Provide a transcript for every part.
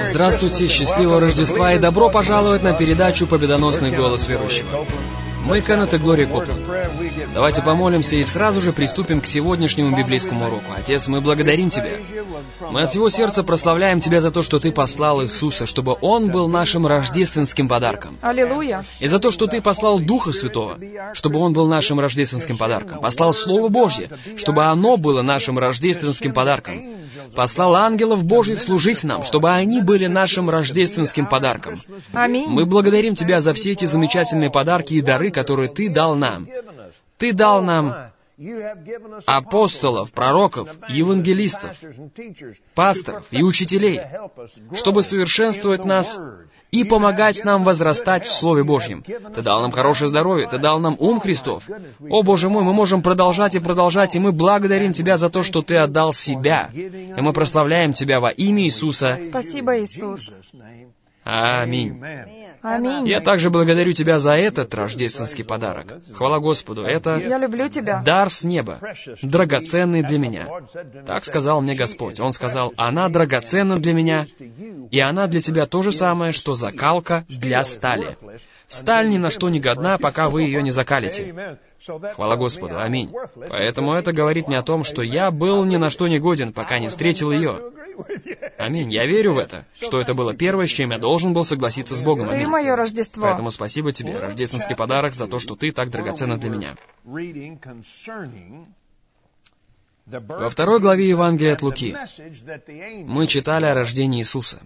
Здравствуйте, счастливого Рождества и добро пожаловать на передачу «Победоносный голос верующего». Мы Кеннет и Глория Копланд. Давайте помолимся и сразу же приступим к сегодняшнему библейскому уроку. Отец, мы благодарим Тебя. Мы от всего сердца прославляем Тебя за то, что Ты послал Иисуса, чтобы Он был нашим рождественским подарком. Аллилуйя. И за то, что Ты послал Духа Святого, чтобы Он был нашим рождественским подарком. Послал Слово Божье, чтобы оно было нашим рождественским подарком. Послал ангелов Божьих служить нам, чтобы они были нашим рождественским подарком. Аминь. Мы благодарим Тебя за все эти замечательные подарки и дары, которые Ты дал нам. Ты дал нам апостолов, пророков, евангелистов, пасторов и учителей, чтобы совершенствовать нас и помогать нам возрастать в Слове Божьем. Ты дал нам хорошее здоровье, Ты дал нам ум Христов. О, Боже мой, мы можем продолжать, и мы благодарим Тебя за то, что Ты отдал себя. И мы прославляем Тебя во имя Иисуса. Спасибо, Иисус. Аминь. Аминь. Я также благодарю Тебя за этот рождественский подарок. Хвала Господу, это Я люблю Тебя. дар с неба, драгоценный для меня. Так сказал мне Господь. Он сказал, она драгоценна для меня, и она для тебя то же самое, что закалка для стали. Сталь ни на что не годна, пока вы ее не закалите. Хвала Господу, аминь. Поэтому это говорит мне о том, что я был ни на что не годен, пока не встретил ее. Аминь. Я верю в это, что это было первое, с чем я должен был согласиться с Богом. Аминь. Ты мое Рождество. Поэтому спасибо Тебе, рождественский подарок, за то, что Ты так драгоценна для меня. Во 2 главе Евангелия от Луки мы читали о рождении Иисуса.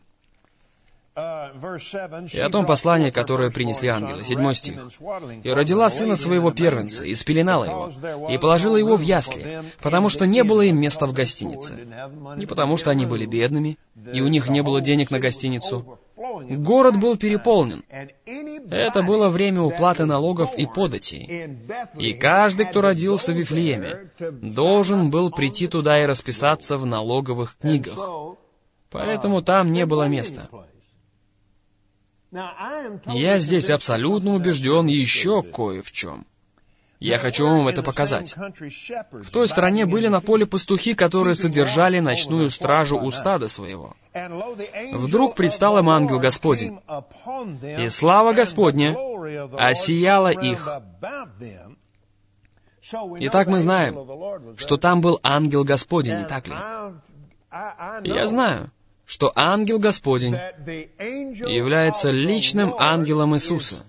И о том послании, которое принесли ангелы. 7 стих. «И родила сына своего первенца, и спеленала его, и положила его в ясли, потому что не было им места в гостинице. Не потому что они были бедными, и у них не было денег на гостиницу. Город был переполнен. Это было время уплаты налогов и податей. И каждый, кто родился в Вифлееме, должен был прийти туда и расписаться в налоговых книгах. Поэтому там не было места». Я здесь абсолютно убежден еще кое в чем. Я хочу вам это показать. В той стране были на поле пастухи, которые содержали ночную стражу у стада своего. Вдруг предстал им ангел Господень, и слава Господня осияла их. Итак, мы знаем, что там был ангел Господень, не так ли? Я знаю, что ангел Господень является личным ангелом Иисуса.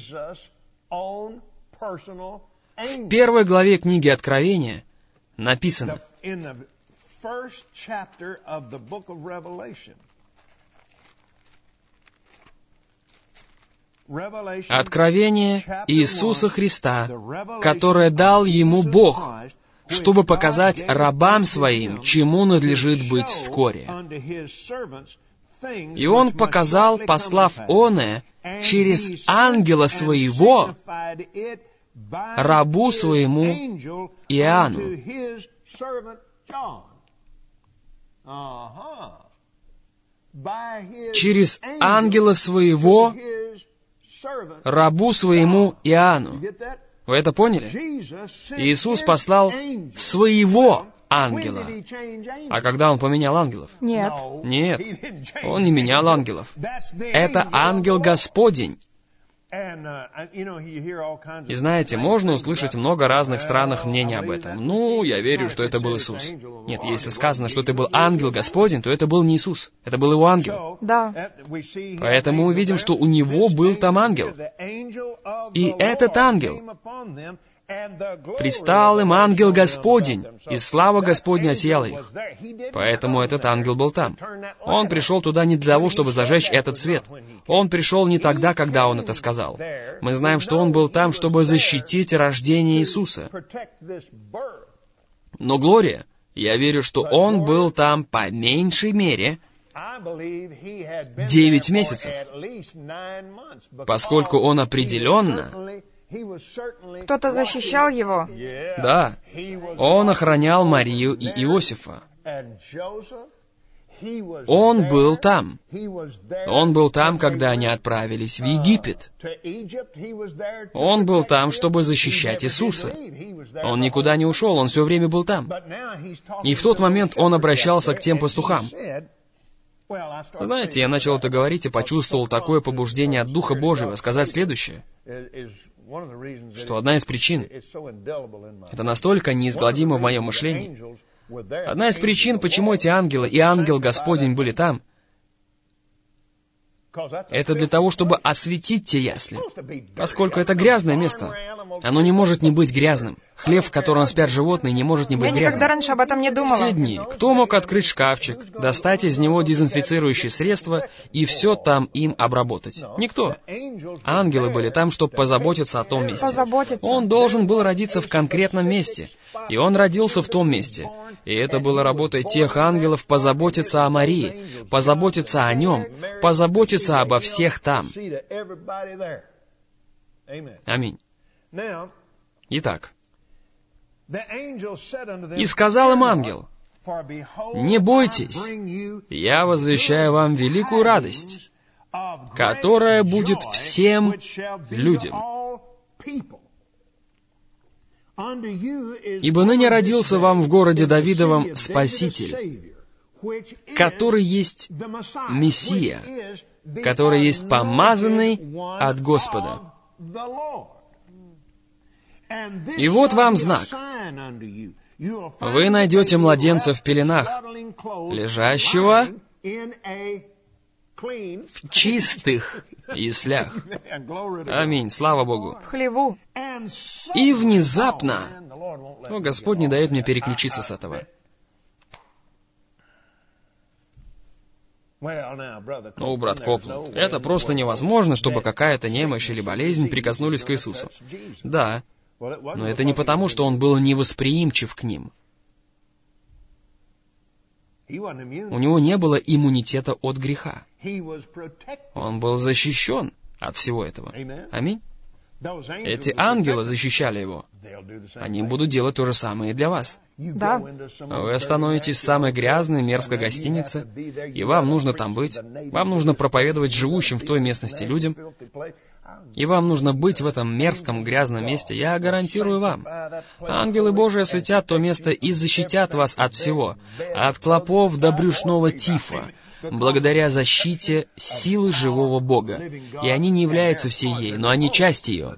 В 1 главе книги Откровения написано: Откровение Иисуса Христа, которое дал Ему Бог, чтобы показать рабам Своим, чему надлежит быть вскоре. И Он показал, послав оное через ангела Своего рабу Своему Иоанну. Через ангела Своего рабу Своему Иоанну. Вы это поняли? Иисус послал своего ангела. А когда Он поменял ангелов? Нет. Нет, Он не менял ангелов. Это ангел Господень. И знаете, можно услышать много разных странных мнений об этом. Ну, я верю, что это был Иисус. Нет, если сказано, что это был ангел Господень, то это был не Иисус. Это был Его ангел. Да. Поэтому мы видим, что у Него был там ангел. И этот ангел предстал им ангел Господень, и слава Господня осияла их. Поэтому этот ангел был там. Он пришел туда не для того, чтобы зажечь этот свет. Он пришел не тогда, когда он это сказал. Мы знаем, что он был там, чтобы защитить рождение Иисуса. Но, Глория, я верю, что он был там по меньшей мере 9 месяцев, поскольку он определенно... Кто-то защищал его. Да, он охранял Марию и Иосифа. Он был там. Он был там, когда они отправились в Египет. Он был там, чтобы защищать Иисуса. Он никуда не ушел, он все время был там. И в тот момент он обращался к тем пастухам. Знаете, я начал это говорить и почувствовал такое побуждение от Духа Божьего сказать следующее, что одна из причин, это настолько неизгладимо в моем мышлении, одна из причин, почему эти ангелы и ангел Господень были там, это для того, чтобы осветить те ясли, поскольку это грязное место. Оно не может не быть грязным. Хлев, в котором спят животные, не может не быть грязным. Я никогда раньше об этом не думала. В те дни кто мог открыть шкафчик, достать из него дезинфицирующие средства и все там им обработать? Никто. Ангелы были там, чтобы позаботиться о том месте. Он должен был родиться в конкретном месте. И он родился в том месте. И это было работой тех ангелов позаботиться о Марии, позаботиться о нем, позаботиться обо всех там. Аминь. Итак, и сказал им ангел: «Не бойтесь, я возвещаю вам великую радость, которая будет всем людям. Ибо ныне родился вам в городе Давидовом Спаситель, который есть Мессия, который есть помазанный от Господа. И вот вам знак. Вы найдете младенца в пеленах, лежащего в чистых яслях». Аминь, слава Богу. В хлеву. И внезапно, Господь не дает мне переключиться с этого. Брат Копланд, это просто невозможно, чтобы какая-то немощь или болезнь прикоснулись к Иисусу. Да, но это не потому, что Он был невосприимчив к ним. У Него не было иммунитета от греха. Он был защищен от всего этого. Аминь. Эти ангелы защищали Его. Они будут делать то же самое и для вас. Да. Вы остановитесь в самой грязной, мерзкой гостинице, и вам нужно там быть. Вам нужно проповедовать живущим в той местности людям. И вам нужно быть в этом мерзком, грязном месте. Я гарантирую вам. Ангелы Божии осветят то место и защитят вас от всего. От клопов до брюшного тифа. Благодаря защите силы живого Бога. И они не являются всей ей, но они часть ее.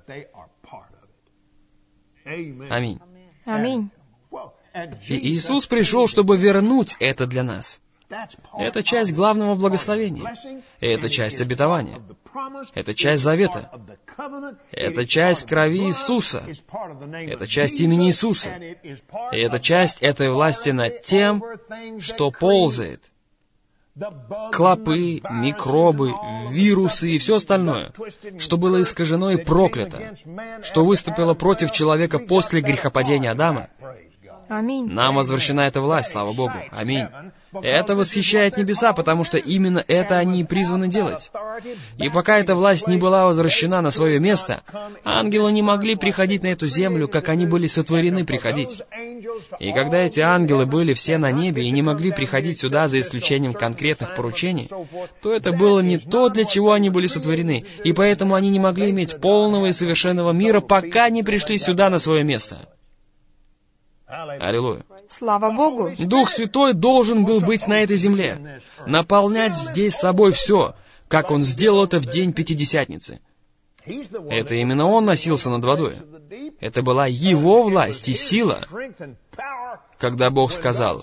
Аминь. Аминь. И Иисус пришел, чтобы вернуть это для нас. Это часть главного благословения. Это часть обетования. Это часть завета. Это часть крови Иисуса. Это часть имени Иисуса. И это часть этой власти над тем, что ползает. Клопы, микробы, вирусы и все остальное, что было искажено и проклято, что выступило против человека после грехопадения Адама. Аминь. Нам возвращена эта власть, слава Богу. Аминь. Это восхищает небеса, потому что именно это они и призваны делать. И пока эта власть не была возвращена на свое место, ангелы не могли приходить на эту землю, как они были сотворены приходить. И когда эти ангелы были все на небе и не могли приходить сюда за исключением конкретных поручений, то это было не то, для чего они были сотворены, и поэтому они не могли иметь полного и совершенного мира, пока не пришли сюда на свое место. Аллилуйя. Слава Богу. Дух Святой должен был быть на этой земле, наполнять здесь собой все, как Он сделал это в день Пятидесятницы. Это именно Он носился над водой. Это была Его власть и сила, когда Бог сказал: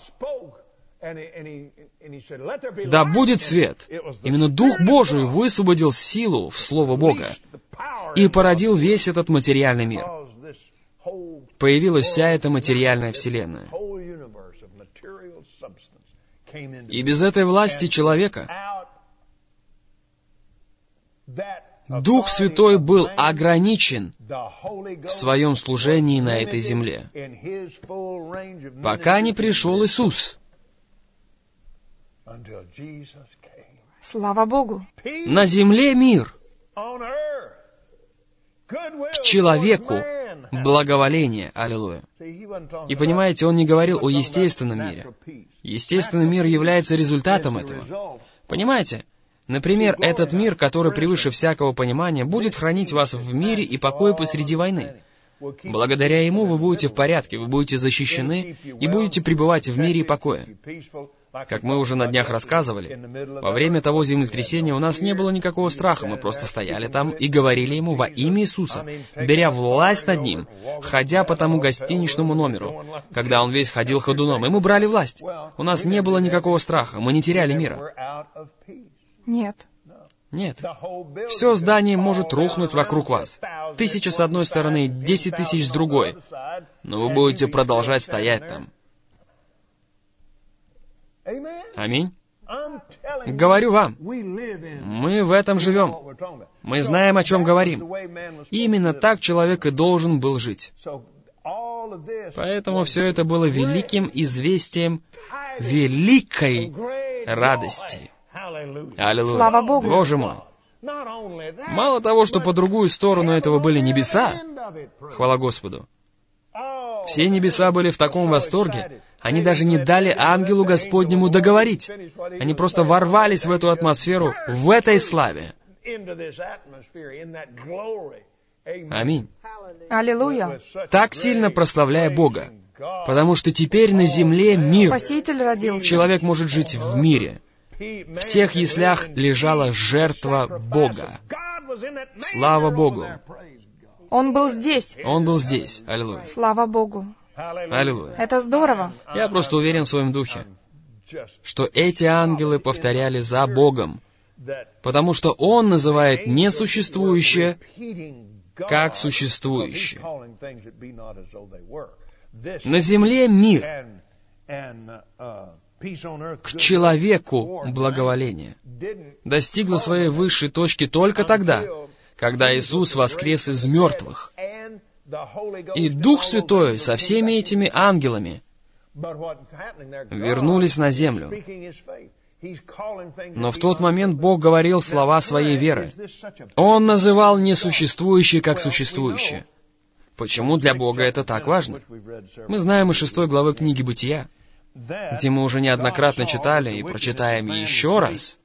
«Да будет свет». Именно Дух Божий высвободил силу в Слово Бога и породил весь этот материальный мир. Появилась вся эта материальная вселенная. И без этой власти человека Дух Святой был ограничен в своем служении на этой земле, пока не пришел Иисус. Слава Богу. На земле мир, к человеку благоволение. Аллилуйя. И понимаете, Он не говорил о естественном мире. Естественный мир является результатом этого. Понимаете? Например, этот мир, который превыше всякого понимания, будет хранить вас в мире и покое посреди войны. Благодаря Ему вы будете в порядке, вы будете защищены и будете пребывать в мире и покое. Как мы уже на днях рассказывали, во время того землетрясения у нас не было никакого страха, мы просто стояли там и говорили ему во имя Иисуса, беря власть над ним, ходя по тому гостиничному номеру, когда он весь ходил ходуном, и мы брали власть. У нас не было никакого страха, мы не теряли мира. Нет. Нет. Все здание может рухнуть вокруг вас. 1000 с одной стороны, 10 000 с другой. Но вы будете продолжать стоять там. Аминь. Говорю вам, мы в этом живем. Мы знаем, о чем говорим. Именно так человек и должен был жить. Поэтому все это было великим известием великой радости. Аллилуйя. Слава Богу. Боже мой. Мало того, что по другую сторону этого были небеса, хвала Господу, все небеса были в таком восторге, они даже не дали ангелу Господнему договорить. Они просто ворвались в эту атмосферу, в этой славе. Аминь. Аллилуйя. Так сильно прославляя Бога, потому что теперь на земле мир. Спаситель родился. Человек может жить в мире. В тех яслях лежала жертва Бога. Слава Богу. Он был здесь. Он был здесь. Аллилуйя. Слава Богу. Аллилуйя. Это здорово. Я просто уверен в своем духе, что эти ангелы повторяли за Богом, потому что Он называет несуществующее как существующее. На земле мир, к человеку благоволение достигло своей высшей точки только тогда, когда Иисус воскрес из мертвых. И Дух Святой со всеми этими ангелами вернулись на землю. Но в тот момент Бог говорил слова своей веры. Он называл несуществующее как существующее. Почему для Бога это так важно? Мы знаем из 6 главы книги Бытия, где мы уже неоднократно читали и прочитаем еще раз,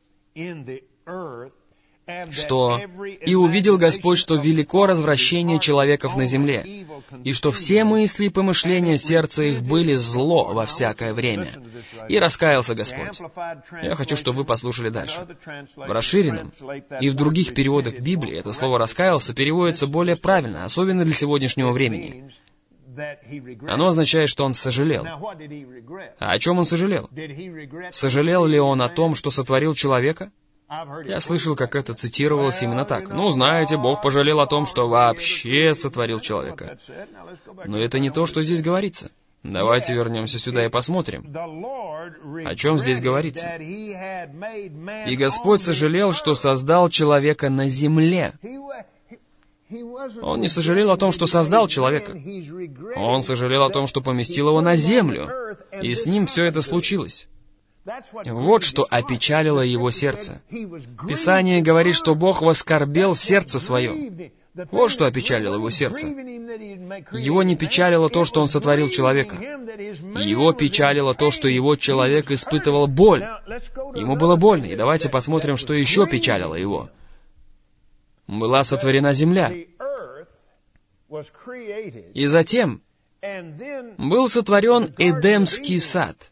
что «И увидел Господь, что велико развращение человеков на земле, и что все мысли и помышления сердца их были зло во всякое время. И раскаялся Господь». Я хочу, чтобы вы послушали дальше. В расширенном и в других переводах Библии это слово «раскаялся» переводится более правильно, особенно для сегодняшнего времени. Оно означает, что он сожалел. А о чем он сожалел? Сожалел ли он о том, что сотворил человека? Я слышал, как это цитировалось именно так. Ну, знаете, Бог пожалел о том, что вообще сотворил человека. Но это не то, что здесь говорится. Давайте вернемся сюда и посмотрим, о чем здесь говорится. «И Господь сожалел, что создал человека на земле». Он не сожалел о том, что создал человека. Он сожалел о том, что поместил его на землю, и с ним все это случилось. Вот что опечалило его сердце. Писание говорит, что Бог воскорбел в сердце своем. Вот что опечалило его сердце. Его не печалило то, что он сотворил человека. Его печалило то, что его человек испытывал боль. Ему было больно, и давайте посмотрим, что еще печалило его. Была сотворена земля. И затем был сотворен Эдемский сад.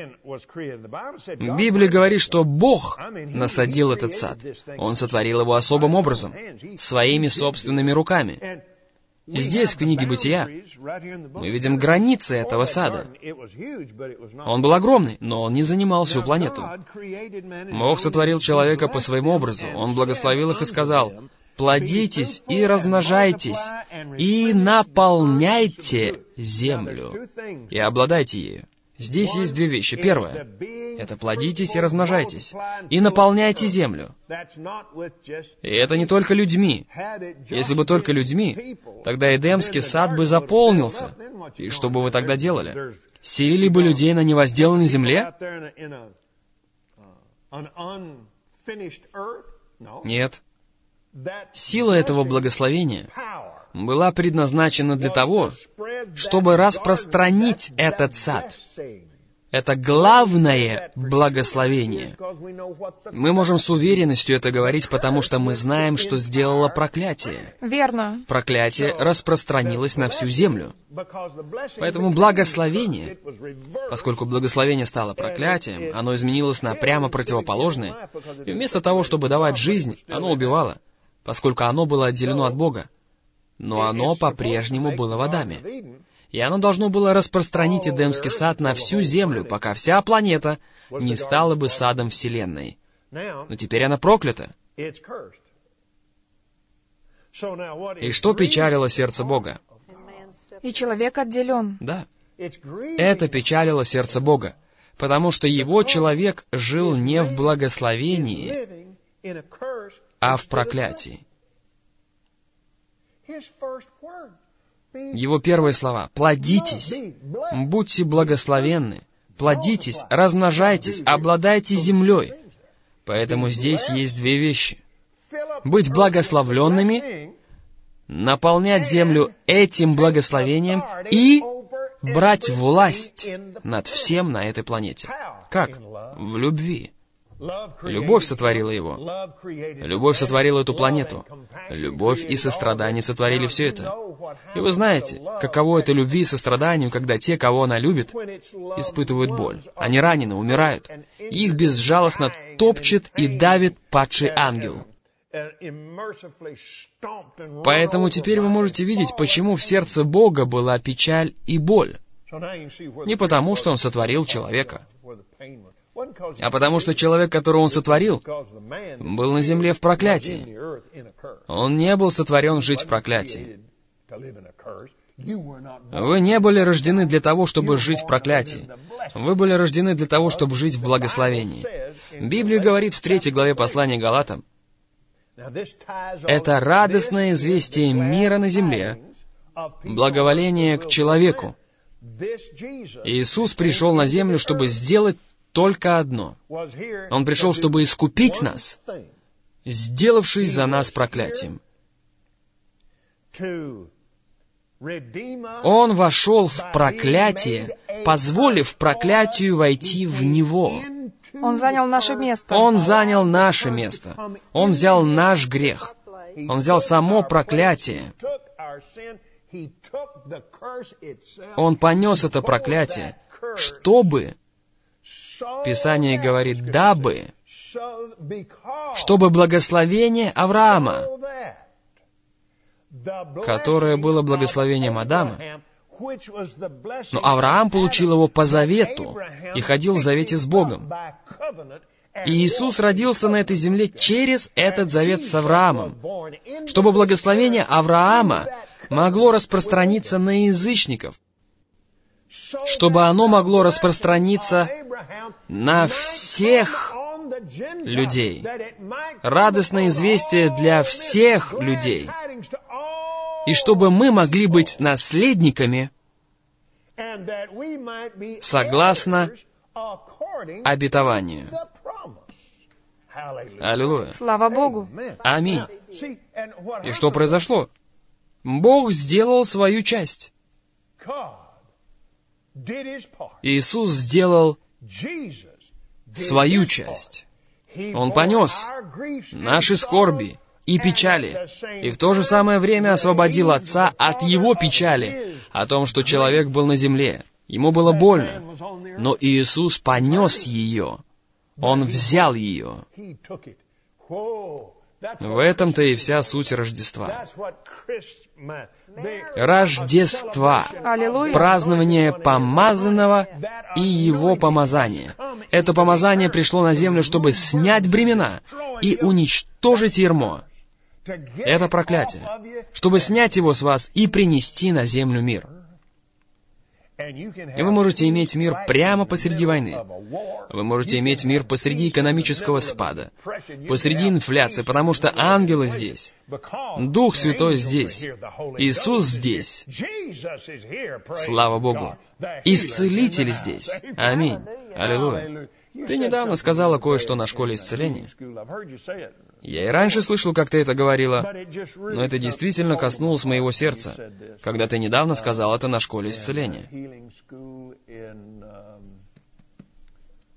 Библия говорит, что Бог насадил этот сад. Он сотворил его особым образом, своими собственными руками. И здесь, в книге Бытия, мы видим границы этого сада. Он был огромный, но он не занимал всю планету. Бог сотворил человека по своему образу. Он благословил их и сказал: «Плодитесь и размножайтесь, и наполняйте землю, и обладайте ею». Здесь есть две вещи. Первое — это плодитесь и размножайтесь, и наполняйте землю. И это не только людьми. Если бы только людьми, тогда Эдемский сад бы заполнился. И что бы вы тогда делали? Селили бы людей на невозделанной земле? Нет. Сила этого благословения была предназначена для того, чтобы распространить этот сад. Это главное благословение. Мы можем с уверенностью это говорить, потому что мы знаем, что сделало проклятие. Верно. Проклятие распространилось на всю землю. Поэтому благословение, поскольку благословение стало проклятием, оно изменилось на прямо противоположное, и вместо того, чтобы давать жизнь, оно убивало, поскольку оно было отделено от Бога. Но оно по-прежнему было в Адаме. И оно должно было распространить Эдемский сад на всю землю, пока вся планета не стала бы садом Вселенной. Но теперь она проклята. И что печалило сердце Бога? И человек отделен. Да. Это печалило сердце Бога, потому что его человек жил не в благословении, а в проклятии. Его первые слова: «Плодитесь, будьте благословенны, плодитесь, размножайтесь, обладайте землей». Поэтому здесь есть две вещи. Быть благословленными, наполнять землю этим благословением и брать власть над всем на этой планете. Как? В любви. Любовь сотворила его. Любовь сотворила эту планету. Любовь и сострадание сотворили все это. И вы знаете, каково это любви и состраданию, когда те, кого она любит, испытывают боль. Они ранены, умирают. И их безжалостно топчет и давит падший ангел. Поэтому теперь вы можете видеть, почему в сердце Бога была печаль и боль. Не потому, что Он сотворил человека, а потому что человек, которого Он сотворил, был на земле в проклятии. Он не был сотворен жить в проклятии. Вы не были рождены для того, чтобы жить в проклятии. Вы были рождены для того, чтобы жить в благословении. Библия говорит в 3 главе послания Галатам: это радостное известие мира на земле, благоволение к человеку. Иисус пришел на землю, чтобы сделать только одно. Он пришел, чтобы искупить нас, сделавшись за нас проклятием. Он вошел в проклятие, позволив проклятию войти в Него. Он занял наше место. Он занял наше место. Он взял наш грех. Он взял само проклятие. Он понес это проклятие, чтобы, Писание говорит, дабы, чтобы благословение Авраама, которое было благословением Адама, но Авраам получил его по завету и ходил в завете с Богом. И Иисус родился на этой земле через этот завет с Авраамом, чтобы благословение Авраама могло распространиться на язычников, чтобы оно могло распространиться на всех людей. Радостное известие для всех людей. И чтобы мы могли быть наследниками согласно обетованию. Аллилуйя. Слава Богу. Аминь. И что произошло? Бог сделал свою часть. Иисус сделал свою часть. Он понес наши скорби и печали, и в то же самое время освободил Отца от Его печали о том, что человек был на земле. Ему было больно, но Иисус понес ее. Он взял ее. В этом-то и вся суть Рождества. Рождества. Аллилуйя. Празднование помазанного и его помазания. Это помазание пришло на землю, чтобы снять бремена и уничтожить ярмо. Это проклятие. Чтобы снять его с вас и принести на землю мир. И вы можете иметь мир прямо посреди войны. Вы можете иметь мир посреди экономического спада, посреди инфляции, потому что ангелы здесь, Дух Святой здесь, Иисус здесь. Слава Богу. Исцелитель здесь. Аминь. Аллилуйя. Ты недавно сказала кое-что на школе исцеления. Я и раньше слышал, как ты это говорила, но это действительно коснулось моего сердца, когда ты недавно сказал это на школе исцеления.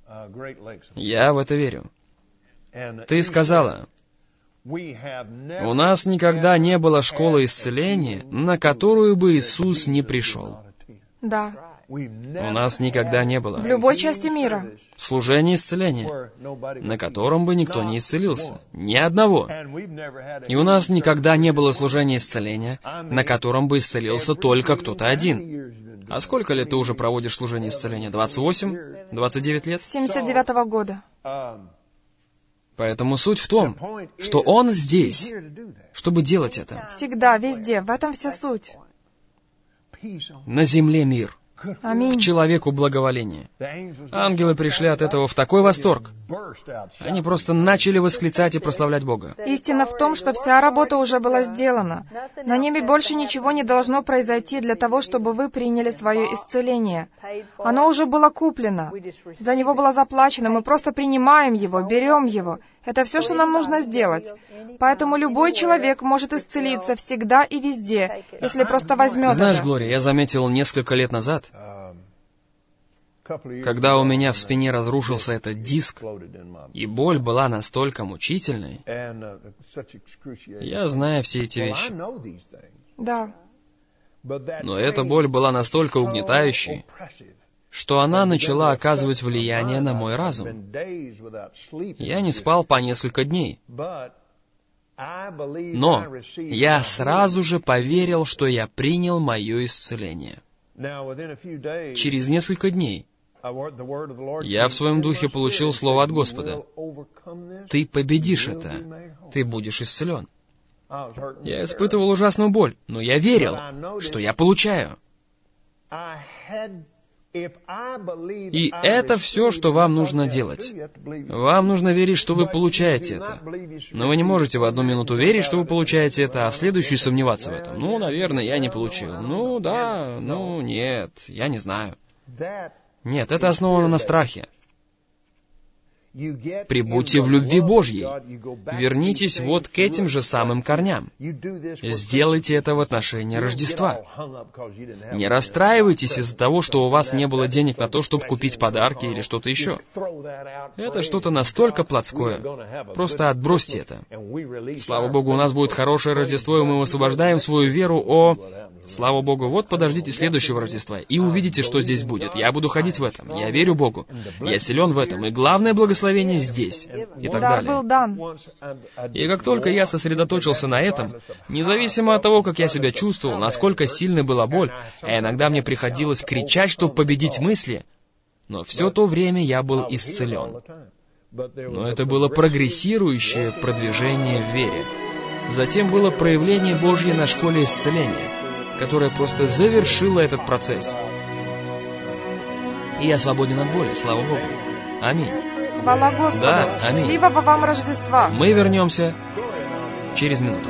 Я в это верю. Ты сказала, у нас никогда не было школы исцеления, на которую бы Иисус не пришел. Да. У нас никогда не было В любой части мира. служения исцеления, на котором бы никто не исцелился. Ни одного. И у нас никогда не было служения исцеления, на котором бы исцелился только кто-то один. А сколько лет ты уже проводишь служение исцеления? 28? 29 лет? С 79-го года. Поэтому суть в том, что Он здесь, чтобы делать это. Всегда, везде. В этом вся суть. На земле мир. Аминь. Человеку благоволение. Ангелы пришли от этого в такой восторг. Они просто начали восклицать и прославлять Бога. Истина в том, что вся работа уже была сделана. На небе больше ничего не должно произойти для того, чтобы вы приняли свое исцеление. Оно уже было куплено. За него было заплачено. Мы просто принимаем его, берем его. Это все, что нам нужно сделать. Поэтому любой человек может исцелиться всегда и везде, если просто возьмет Знаешь, это. Глория, я заметил несколько лет назад, когда у меня в спине разрушился этот диск, и боль была настолько мучительной, я знаю все эти вещи. Да. Но эта боль была настолько угнетающей, что она начала оказывать влияние на мой разум. Я не спал по несколько дней. Но я сразу же поверил, что я принял мое исцеление. Через несколько дней я в своем духе получил слово от Господа. Ты победишь это. Ты будешь исцелен. Я испытывал ужасную боль, но я верил, что я получаю. И это все, что вам нужно делать. Вам нужно верить, что вы получаете это. Но вы не можете в одну минуту верить, что вы получаете это, а в следующую сомневаться в этом. Ну, наверное, я не получил. Ну, да, ну, нет, я не знаю. Нет, это основано на страхе. Прибудьте в любви Божьей. Вернитесь вот к этим же самым корням. Сделайте это в отношении Рождества. Не расстраивайтесь из-за того, что у вас не было денег на то, чтобы купить подарки или что-то еще. Это что-то настолько плотское. Просто отбросьте это. Слава Богу, у нас будет хорошее Рождество, и мы высвобождаем свою веру Слава Богу, вот подождите следующего Рождества, и увидите, что здесь будет. Я буду ходить в этом. Я верю Богу. Я силен в этом. И главное благословение здесь. И так Дар был далее. дан. И как только я сосредоточился на этом, независимо от того, как я себя чувствовал, насколько сильной была боль, а иногда мне приходилось кричать, чтобы победить мысли, но все то время я был исцелен. Но это было прогрессирующее продвижение в вере. Затем было проявление Божье на школе исцеления, которая просто завершила этот процесс. И я свободен от боли, слава Богу. Аминь. Хвала Господу. Да, аминь. Счастливого вам Рождества. Мы вернемся через минуту.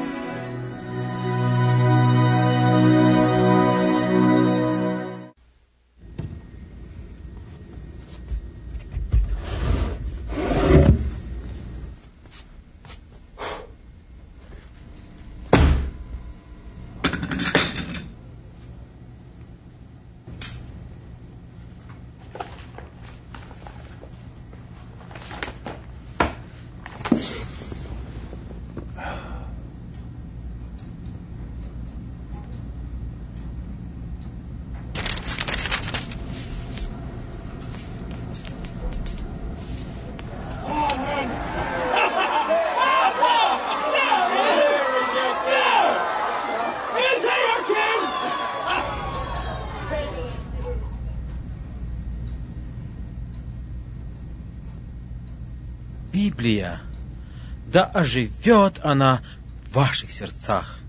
Библия, да оживет она в ваших сердцах.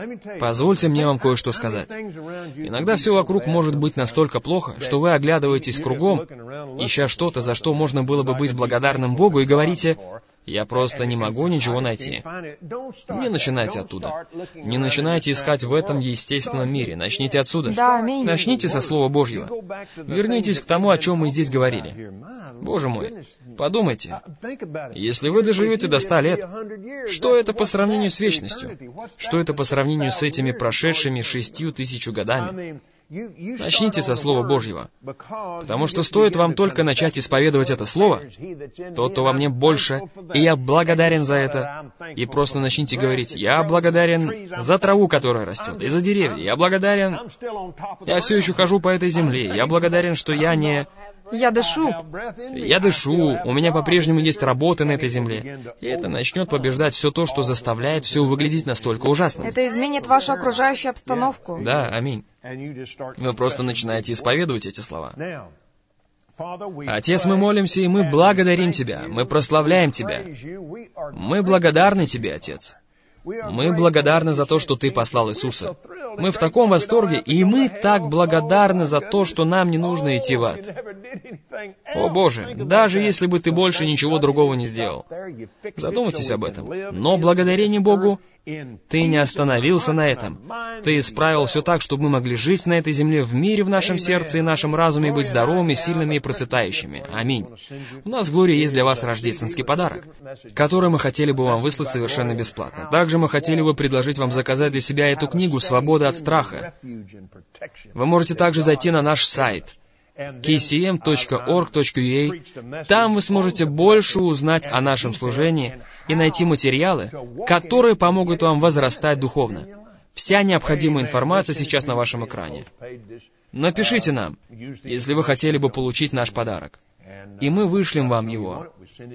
Позвольте мне вам кое-что сказать. Иногда все вокруг может быть настолько плохо, что вы оглядываетесь кругом, ища что-то, за что можно было бы быть благодарным Богу, и говорите: «Я просто не могу ничего найти». Не начинайте оттуда. Не начинайте искать в этом естественном мире. Начните отсюда. Да, аминь. Начните со Слова Божьего. Вернитесь к тому, о чем мы здесь говорили. Боже мой, подумайте. Если вы доживете до 100 лет, что это по сравнению с вечностью? Что это по сравнению с этими прошедшими 6000 годами? Начните со Слова Божьего. Потому что стоит вам только начать исповедовать это Слово, тот, кто во мне больше, и я благодарен за это. И просто начните говорить: «Я благодарен за траву, которая растет, и за деревья. Я благодарен... Я все еще хожу по этой земле. Я благодарен, что я не... Я дышу. Я дышу, у меня по-прежнему есть работа на этой земле». И это начнет побеждать все то, что заставляет все выглядеть настолько ужасным. Это изменит вашу окружающую обстановку. Да, аминь. Вы просто начинаете исповедовать эти слова. Отец, мы молимся, и мы благодарим Тебя, мы прославляем Тебя. Мы благодарны Тебе, Отец. Мы благодарны за то, что Ты послал Иисуса. Мы в таком восторге, и мы так благодарны за то, что нам не нужно идти в ад. О Боже, даже если бы Ты больше ничего другого не сделал. Задумайтесь об этом. Но благодарение Богу, Ты не остановился на этом. Ты исправил все так, чтобы мы могли жить на этой земле в мире, в нашем сердце и нашем разуме, быть здоровыми, сильными и процветающими. Аминь. У нас в Глории есть для вас рождественский подарок, который мы хотели бы вам выслать совершенно бесплатно. Также мы хотели бы предложить вам заказать для себя эту книгу «Свобода от страха». Вы можете также зайти на наш сайт kcm.org.ua. Там вы сможете больше узнать о нашем служении и найти материалы, которые помогут вам возрастать духовно. Вся необходимая информация сейчас на вашем экране. Напишите нам, если вы хотели бы получить наш подарок, и мы вышлем вам его.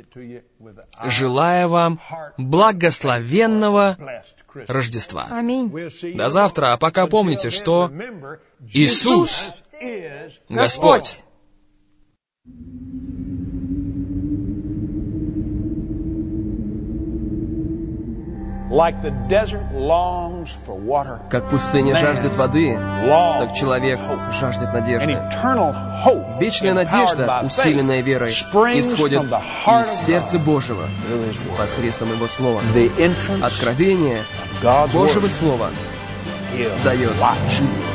Желаю вам благословенного Рождества. Аминь. До завтра, а пока помните, что Иисус Господь. Как пустыня жаждет воды, так человек жаждет надежды. Вечная надежда, усиленная верой, исходит из сердца Божьего посредством Его Слова. Откровение Божьего Слова дает жизнь.